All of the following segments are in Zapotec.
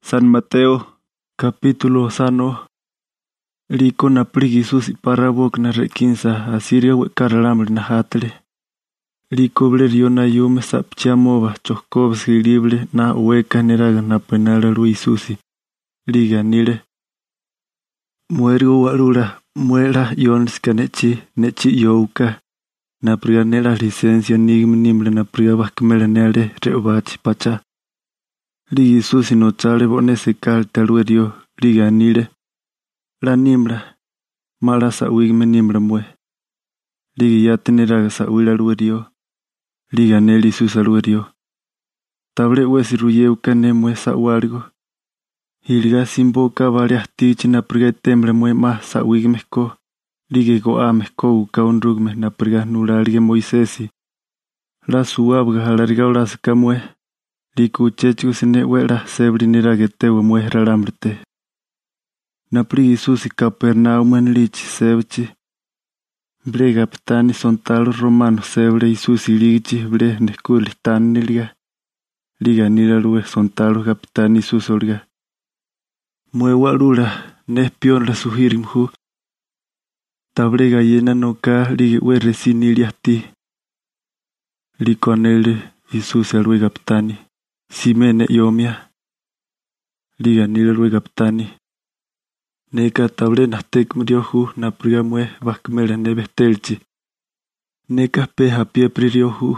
San Mateo, capítulo sano. Rico na prigisus parabok na requinza, asiria huecarlambre na hatle. Rico blerio na yume sapchiamova, choscovs libre na hueca neraga na penala luisusi. Liga nile. Muergo walura, muera yonska nechi youka. Na prianela licencia nimbre na priabakmele nele reobachi pacha. Ligi susi no chale bonese calta luerio, liga nile. La nimbra, mala sa wigme nimbra mue. Ligi ya teneraga sa wila luerio, liga neli susa luerio. Table wesi ruyeuka ne mue sa wargo. Hilga simboka varias tichi na priga tembre mue ma sa wigme ko. Lige go amesko uka onrugme na priga nularge Moisesi. La suabga alarga olas kamue. Liku chechu sine wera sebri niragetewe mue ralambrete. Na prigi susi Capernaum en lichi sebchi. Bre gaptani sontalo romano sebre isusi lichi bre nesculi tan nilga. Liga nilalue sontalo gaptani susolga. Mue walula nespion la suhirimhu. Tabrega llena no ka ligi were siniliati. Liko anele isusi alue gaptani. Simene yomia. Liga nilalue gaptani. Neka table na tek mriohu na prigamue bakmele nebestelchi. Neka pe hapie pririohu.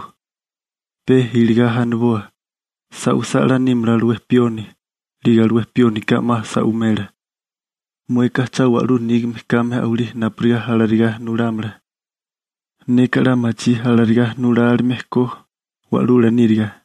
Pe hilgahan boa. Sa usala nimra luespioni. Liga luespioni kama sa umela. Mueka chawalu nigme kame auli na priga halariga nuramra. Neka la machi halariga nuralmesko. Walula nirga.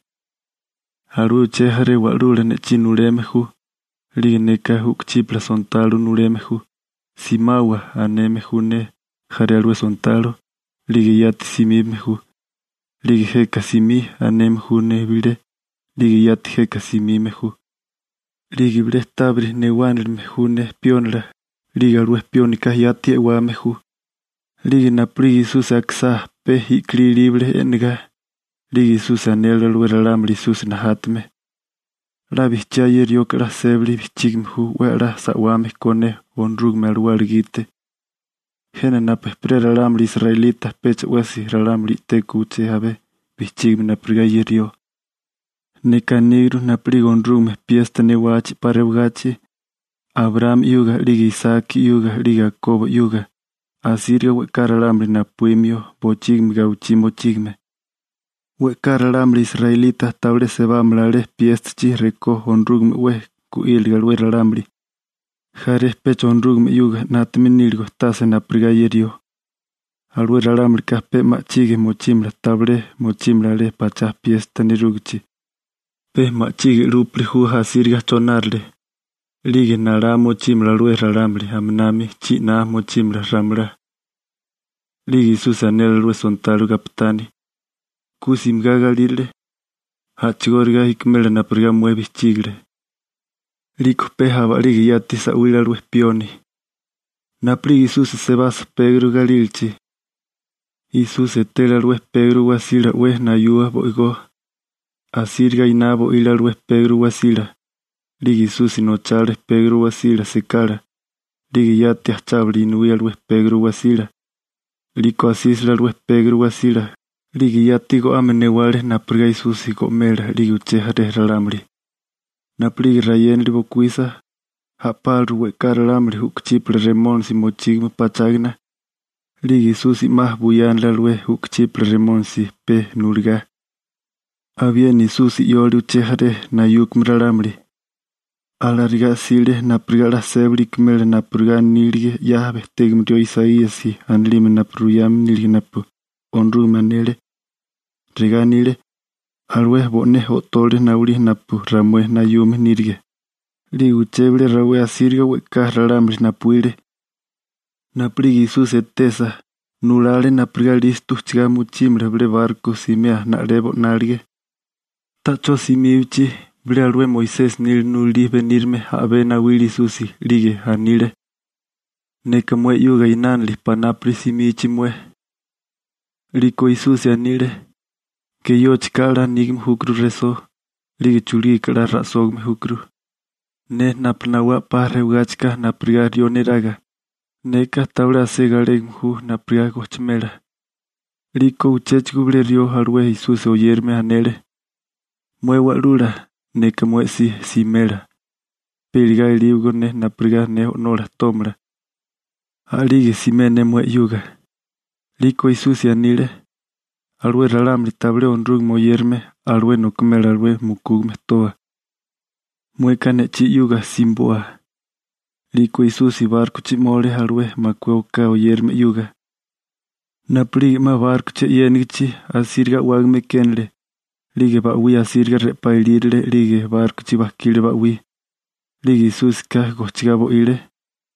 Haru chehare walula nechi nuremehu. Liga neka hukchipla sontalo nuremehu. Simawa anemehu ne. Hare alue sontalo. Liga yati simimehu. Liga heka simi anemehu ne vile. Liga yati heka simimehu. Liga ble tabri ne wanelmehu ne pionla. Liga alue pionika yati ewamehu. Liga na prigi susa aksa pe hikli libre enga. Liga susa nela alue ralamri susa na hatme. La bichaye riok la sebli bichigmhu wera sa wame kone onrugme alwargite. Hena na pespre ralamri israelita pech wesi ralamri te kuche habe bichigme na prigaye rio. Neka negro na prigonrugme piesta ne wachi pareugachi. Abraham yuga liga Isaac yuga liga Jacob yuga. Asiria wekara ralamri na puimio bochigme gauchimo chigme. Wekara ralamri israelita table se va mlare piestchi reko onrugme we ku ilgal we ralamri. Jare pecho onrugme yuga natminilgo tase na prigayerio. Alwe ralamri kaspe machige mochimla table mochimla le pacha piesta nirugchi. Pe machige rupli huja asirga chonarle. Lige nara mochimla lue ralamri amnami china mochimla ramra. Lige susanel lue sontalo kaptani. Kusim gagalile. Hachigorga hikmela na prigamue bichigre. Liko pejaba ligi yati sa uila luespioni. Na prigi susi sebas Pedro galilchi. Isuse tela lues Pedro wasila wes na yua boigo. Asirga inabo ila lues Pedro wasila. Ligi susi no chales Pedro wasila sekara. Ligi yati achabli nuia lues Pedro wasila. Liko asisla lues Pedro wasila. Ligi yati go amenewales na priga isusi go mera ligi uchehare ralamri. Na prigi rayen libo kuisa. Hapalru weka ralamri hukchiple remonsi mochigme pachagna. Ligi isusi mah buyan la lue hukchiple remonsi pe nulga. Abien isusi yoli uchehare na yukm ralamri. Alariga sile na priga la sebri kmele na priga nilge yahbe tegmrio Isaíasi anlime na pruyam nilge napu. Onru manele. Reganile. Alwe bone otole na uri napu ramwe na yume nirge. Ligu cheble rawe asirga weka ralamri na puire. Na prigi suse tesa. Nulale na priga listu chiga muchimre ble barco simea na rebo narge. Tacho simiuchi. Ble alwe Moisés nil nuli venirme habe na wili susi lige anile. Neka mue yuga inanli panapri simichi mue. Liko isusi anile. Que yo chikala nigm hukru reso. Lige chuli kala rasog me hukru. ne napnawa parreugachka napriga rioneraga. Neka tabla segareg mhu napriga gochmela. Rico uchechguble rio harwe Jesús oyerme anele. Muewa lula, neka muesi simela. Pelga eliugo ne napriga ne onora tomra. Alige simene mue yuga. Rico Jesús yanile. Alwe ralamri table onrug moyerme, alwe nokmel alwe mukugme toa. Mueka nechi yuga simboa. Rico Jesús y barco chi mole alwe makuoka oyerme yuga. Naprig ma barco che yenichi asirga wagme kenle. Lige bawi asirga repailirle lige barco chi bakile bawi. Lige Jesús ka gochigabo ile.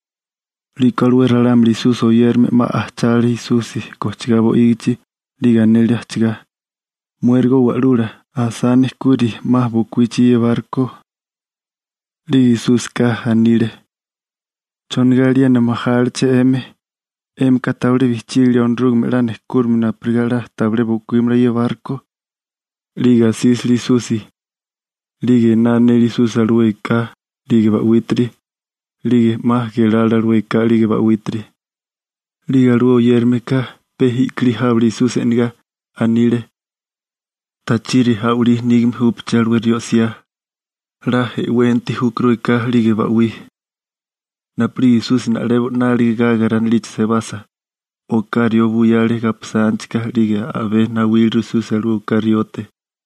Rico alwe ralamri Jesús oyerme ma achale Jesús gochigabo ichi. Liga nele achiga. Muergo walura, asane kuri ma bukuichi barco. Ligi Jesús ka anile. Chongalia na mahalche em katable bichili onrug melane kurmina prigala table bukuimla ye barco. Liga sisli susi. Lige nane li susalue ka, lige ba witri. Lige ma gelala lue ka lige ba witri. Liga luo yerme ka. Pehi kli habli susenga anile. Tachiri hauli nigm hup chalwe riosia. Rahe wenti hukruika lige bawi. Napri sus na levo na liga garan lich sebasa. Okario buyale kapsanchka liga ave na wilru susalu kariote.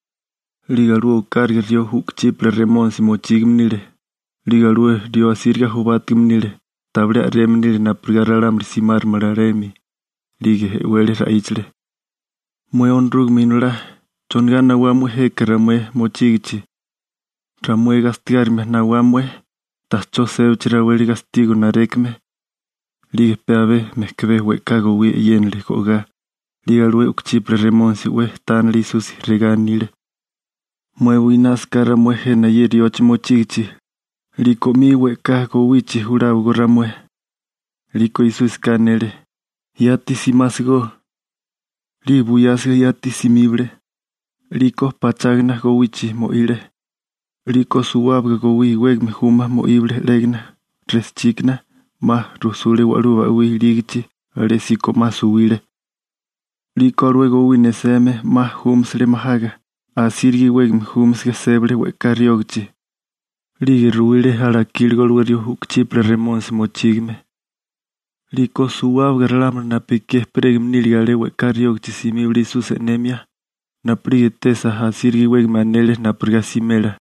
Liga luo kargerio huk chiple remonsi mochigmnile. Liga luo dio asirga hubatgmnile. Table remnile na prigaralamri simar mararemi. Lige wele raichle. Mue onrug minula. Chongana wamwe hekaramwe mochigichi. Ramwe gastiarme na wamwe. Tacho seuchira wele gastigo narekme. Lige peave meskebe wekago we yenle koga. Liga lue ukchiple remonsi we tanli susi reganile. Mue winaskara mwe hena yeri ochi mochigichi. Liko mi wekago wichi hurago ramwe. Liko Jesús kanele. Yati simasgo. Libu yasga yati simible. Liko pachagna gowichi moile. Liko suwabga gowi wegme huma moible legna. Reschikna. Ma rusule waruba ui ligichi. Resiko ma suwile. Liko luego wineseme ma humsle mahaga. Asirgi wegme humsge seble wekariogichi. Ligi ruile harakilgo luerio hukchiple remons mochigme. Liko suwabga ralamra na pike pregm nilgale wekario gchisimibli susenemia. Na prige tesa hasirgi wegme anele na prigasimela.